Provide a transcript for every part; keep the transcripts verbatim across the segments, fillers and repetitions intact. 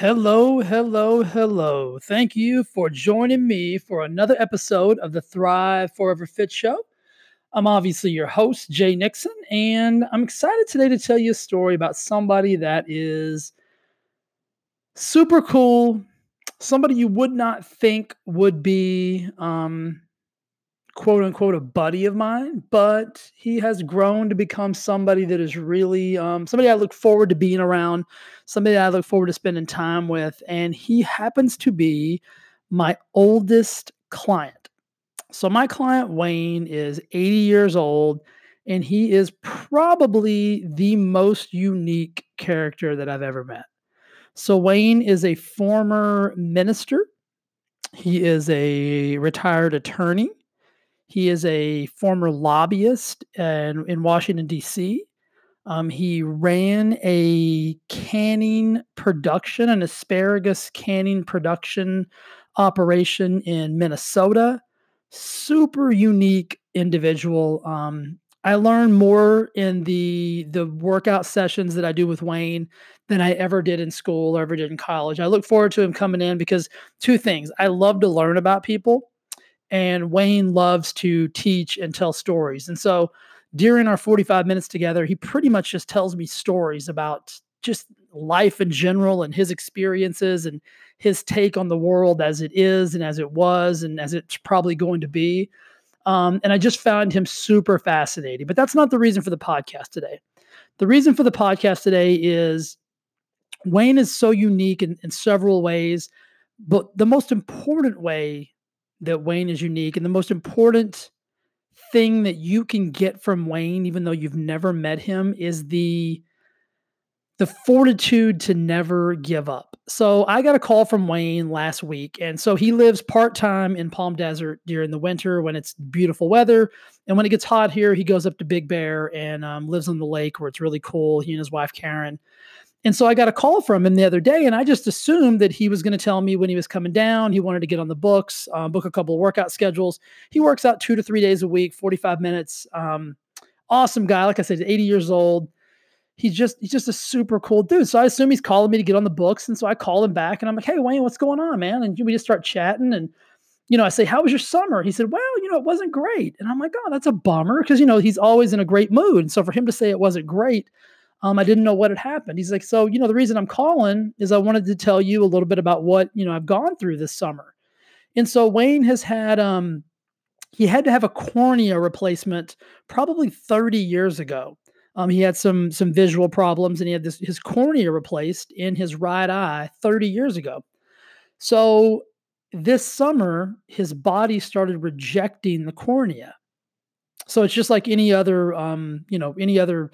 Hello, hello, hello. Thank you for joining me for another episode of the Thrive Forever Fit Show. I'm obviously your host, Jay Nixon, and I'm excited today to tell you a story about somebody that is super cool, somebody you would not think would be um, quote unquote a buddy of mine, but he has grown to become somebody that is really um, somebody I look forward to being around, somebody I look forward to spending time with. And he happens to be my oldest client. So, my client Wayne is eighty years old, and he is probably the most unique character that I've ever met. So, Wayne is a former minister, he is a retired attorney. He is a former lobbyist in, in Washington, D C. Um, he ran a canning production, an asparagus canning production operation in Minnesota. Super unique individual. Um, I learn more in the the workout sessions that I do with Wayne than I ever did in school or ever did in college. I look forward to him coming in because two things. I love to learn about people, and Wayne loves to teach and tell stories. And so during our forty-five minutes together, he pretty much just tells me stories about just life in general and his experiences and his take on the world as it is and as it was and as it's probably going to be. Um, and I just found him super fascinating. But that's not the reason for the podcast today. The reason for the podcast today is Wayne is so unique in, in several ways, but the most important way that Wayne is unique and the most important thing that you can get from Wayne, even though you've never met him, is the the fortitude to never give up. So I got a call from Wayne last week. And so he lives part-time in Palm Desert during the winter when it's beautiful weather. And when it gets hot here, he goes up to Big Bear and um, lives on the lake where it's really cool. He and his wife, Karen. And so I got a call from him the other day, and I just assumed that he was going to tell me when he was coming down. He wanted to get on the books, um, book a couple of workout schedules. He works out two to three days a week, forty-five minutes. Um, awesome guy. Like I said, eighty years old. He's just he's just a super cool dude. So I assume he's calling me to get on the books. And so I call him back, and I'm like, "Hey, Wayne, what's going on, man?" And we just start chatting. And you know, I say, "How was your summer?" He said, "Well, you know, it wasn't great." And I'm like, "Oh, that's a bummer," because you know he's always in a great mood. And so for him to say it wasn't great, Um, I didn't know what had happened. He's like, "So, you know, the reason I'm calling is I wanted to tell you a little bit about what, you know, I've gone through this summer." And so Wayne has had, um, he had to have a cornea replacement probably thirty years ago. Um, he had some, some visual problems, and he had this, his cornea replaced in his right eye thirty years ago. So this summer, his body started rejecting the cornea. So it's just like any other, um, you know, any other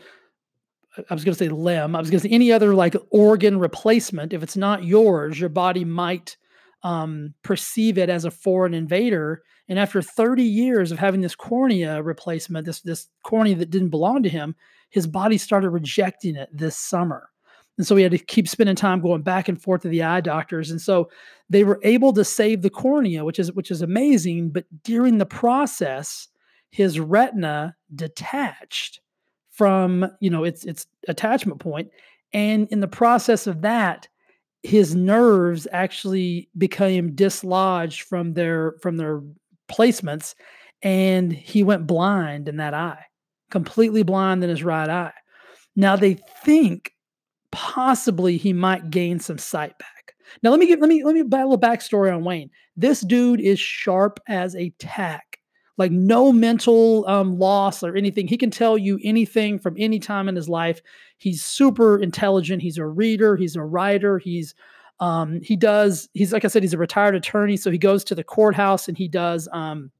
I was going to say limb. I was going to say any other like organ replacement. If it's not yours, your body might um, perceive it as a foreign invader. And after thirty years of having this cornea replacement, this this cornea that didn't belong to him, his body started rejecting it this summer. And so he had to keep spending time going back and forth to the eye doctors. And so they were able to save the cornea, which is which is amazing. But during the process, his retina detached from, you know, its its attachment point, and in the process of that, his nerves actually became dislodged from their from their placements, and he went blind in that eye, completely blind in his right eye. Now they think possibly he might gain some sight back. Now let me give let me let me buy a little backstory on Wayne. This dude is sharp as a tack. Like no mental um, loss or anything. He can tell you anything from any time in his life. He's super intelligent. He's a reader. He's a writer. He's um, he does. He's like I said. He's a retired attorney, so he goes to the courthouse and he does um,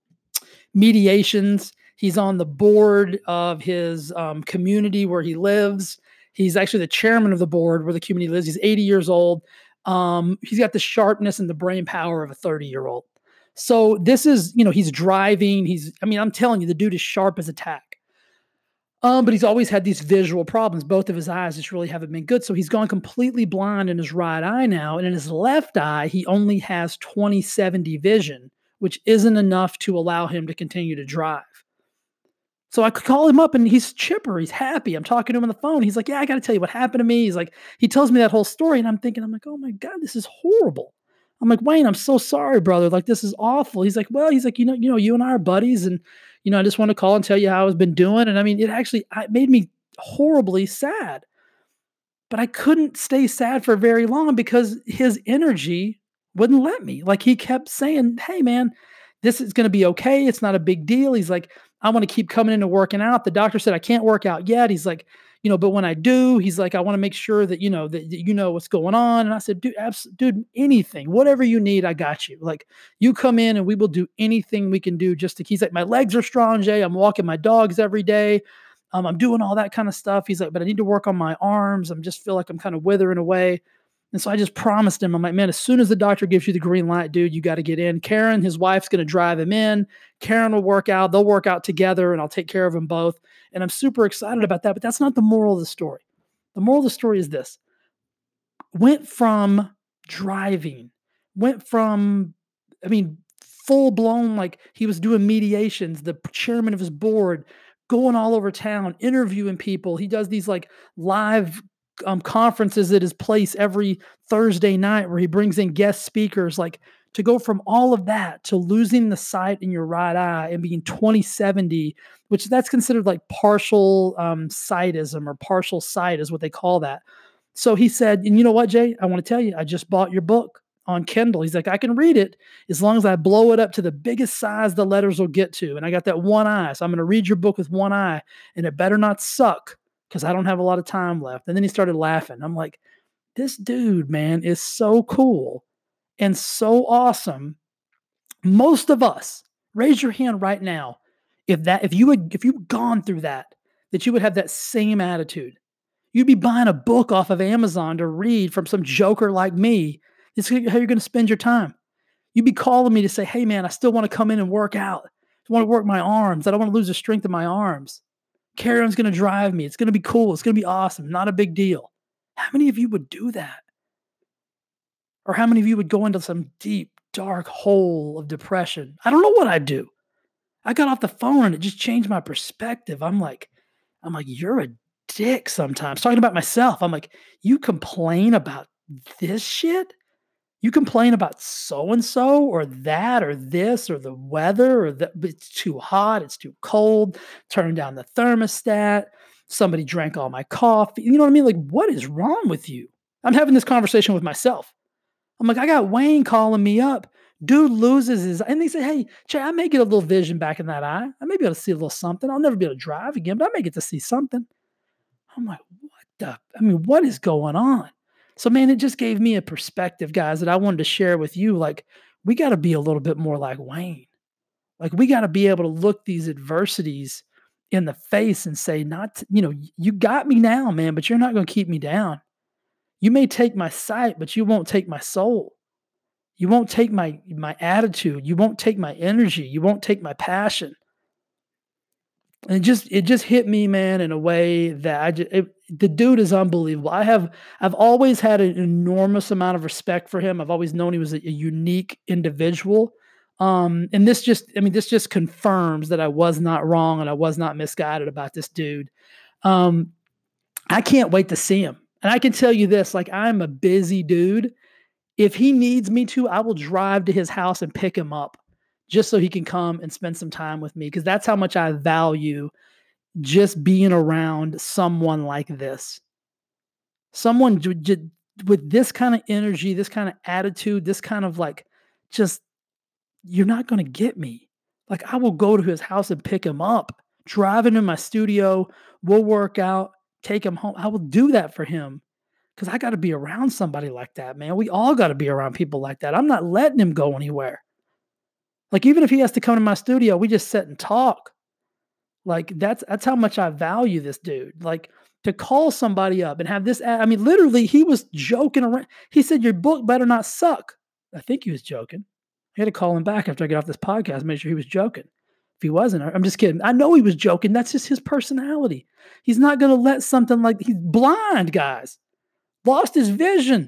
mediations. He's on the board of his um, community where he lives. He's actually the chairman of the board where the community lives. He's eighty years old. Um, he's got the sharpness and the brain power of a thirty year old. So this is, you know, he's driving. He's, I mean, I'm telling you, the dude is sharp as a tack. Um, but he's always had these visual problems. Both of his eyes just really haven't been good. So he's gone completely blind in his right eye now. And in his left eye, he only has twenty seventy vision, which isn't enough to allow him to continue to drive. So I could call him up and he's chipper. He's happy. I'm talking to him on the phone. He's like, yeah, I got to tell you what happened to me. He's like, he tells me that whole story. And I'm thinking, I'm like, oh my God, this is horrible. I'm like, Wayne, I'm so sorry, brother. Like, this is awful. He's like, well, he's like, you know, you know, you and I are buddies. And, you know, I just want to call and tell you how I've been doing. And I mean, it actually it made me horribly sad. But I couldn't stay sad for very long because his energy wouldn't let me. Like he kept saying, hey, man, this is going to be okay. It's not a big deal. He's like, I want to keep coming into working out. The doctor said I can't work out yet. He's like, you know, but when I do, he's like, I want to make sure that, you know, that, that you know what's going on. And I said, dude, abs- dude, anything, whatever you need, I got you. Like you come in and we will do anything we can do just to, he's like, my legs are strong, Jay. I'm walking my dogs every day. Um, I'm doing all that kind of stuff. He's like, but I need to work on my arms. I'm just feel like I'm kind of withering away. And so I just promised him, I'm like, man, as soon as the doctor gives you the green light, dude, you got to get in. Karen, his wife's going to drive him in. Karen will work out. They'll work out together and I'll take care of them both. And I'm super excited about that. But that's not the moral of the story. The moral of the story is this. Went from driving, went from, I mean, full blown, like he was doing mediations, the chairman of his board, going all over town, interviewing people. He does these like live um, conferences at his place every Thursday night where he brings in guest speakers. Like to go from all of that to losing the sight in your right eye and being twenty seventy, which that's considered like partial um, sightism or partial sight is what they call that. So he said, and you know what, Jay, I want to tell you, I just bought your book on Kindle. He's like, I can read it as long as I blow it up to the biggest size the letters will get to. And I got that one eye. So I'm going to read your book with one eye and it better not suck because I don't have a lot of time left. And then he started laughing. I'm like, this dude, man, is so cool and so awesome. Most of us, raise your hand right now. If that, if you had, if you've gone through that, that you would have that same attitude. You'd be buying a book off of Amazon to read from some joker like me. It's how you're going to spend your time. You'd be calling me to say, hey, man, I still want to come in and work out. I want to work my arms. I don't want to lose the strength of my arms. Karen's going to drive me. It's going to be cool. It's going to be awesome. Not a big deal. How many of you would do that? Or how many of you would go into some deep, dark hole of depression? I don't know what I'd do. I got off the phone and it just changed my perspective. I'm like, I'm like, you're a dick sometimes. Talking about myself. I'm like, you complain about this shit? You complain about so-and-so or that or this or the weather or that it's too hot, it's too cold, turn down the thermostat, somebody drank all my coffee. You know what I mean? Like, what is wrong with you? I'm having this conversation with myself. I'm like, I got Wayne calling me up. Dude loses his, and they say, hey, Jay, I may get a little vision back in that eye. I may be able to see a little something. I'll never be able to drive again, but I may get to see something. I'm like, what the, I mean, what is going on? So, man, it just gave me a perspective, guys, that I wanted to share with you. Like, we got to be a little bit more like Wayne. Like, we got to be able to look these adversities in the face and say, not, you know, you got me now, man, but you're not going to keep me down. You may take my sight, but you won't take my soul. You won't take my, my attitude. You won't take my energy. You won't take my passion. And it just it just hit me, man, in a way that I just, it, the dude is unbelievable. I have I've always had an enormous amount of respect for him. I've always known he was a, a unique individual. Um, and this just, I mean, this just confirms that I was not wrong and I was not misguided about this dude. Um, I can't wait to see him. And I can tell you this, like, I'm a busy dude. If he needs me to, I will drive to his house and pick him up just so he can come and spend some time with me, because that's how much I value just being around someone like this. Someone j- j- with this kind of energy, this kind of attitude, this kind of like, just, you're not going to get me. Like, I will go to his house and pick him up, drive him in my studio, we'll work out, take him home. I will do that for him because I got to be around somebody like that, man. We all got to be around people like that. I'm not letting him go anywhere. Like, even if he has to come to my studio, we just sit and talk. Like, that's that's how much I value this dude. Like, to call somebody up and have this, I mean, literally, he was joking around. He said, your book better not suck. I think he was joking. I had to call him back after I get off this podcast, make sure he was joking. If he wasn't, I'm just kidding. I know he was joking. That's just his personality. He's not going to let something like, he's blind, guys. Lost his vision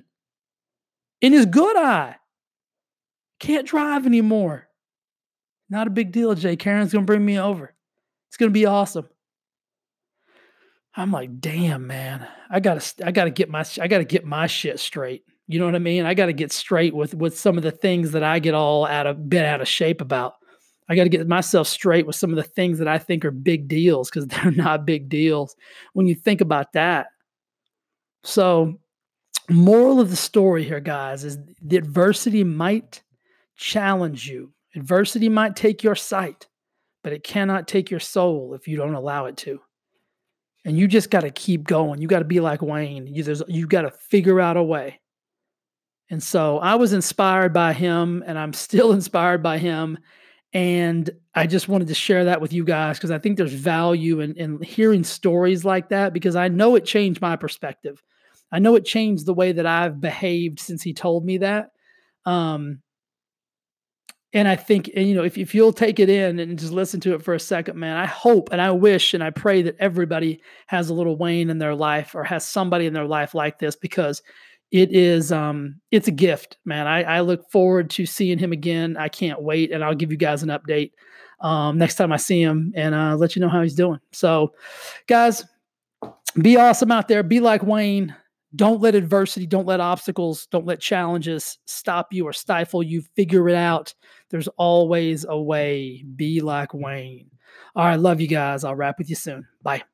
in his good eye. Can't drive anymore. Not a big deal, Jay. Karen's going to bring me over. It's going to be awesome. I'm like, damn, man, I gotta, I gotta get my, I gotta get my shit straight. You know what I mean? I gotta get straight with, with some of the things that I get all out of, bent out of shape about. I got to get myself straight with some of the things that I think are big deals, because they're not big deals when you think about that. So, moral of the story here, guys, is the adversity might challenge you. Adversity might take your sight, but it cannot take your soul if you don't allow it to. And you just got to keep going. You got to be like Wayne. You, there's, you got to figure out a way. And so I was inspired by him, and I'm still inspired by him. And I just wanted to share that with you guys, because I think there's value in, in hearing stories like that, because I know it changed my perspective. I know it changed the way that I've behaved since he told me that. Um, and I think, and, you know, if, if you'll take it in and just listen to it for a second, man, I hope and I wish and I pray that everybody has a little Wayne in their life, or has somebody in their life like this, because it is, um, it's a gift, man. I, I look forward to seeing him again. I can't wait. And I'll give you guys an update um, next time I see him, and uh, let you know how he's doing. So, guys, be awesome out there. Be like Wayne. Don't let adversity, don't let obstacles, don't let challenges stop you or stifle you. Figure it out. There's always a way. Be like Wayne. All right. Love you guys. I'll wrap with you soon. Bye.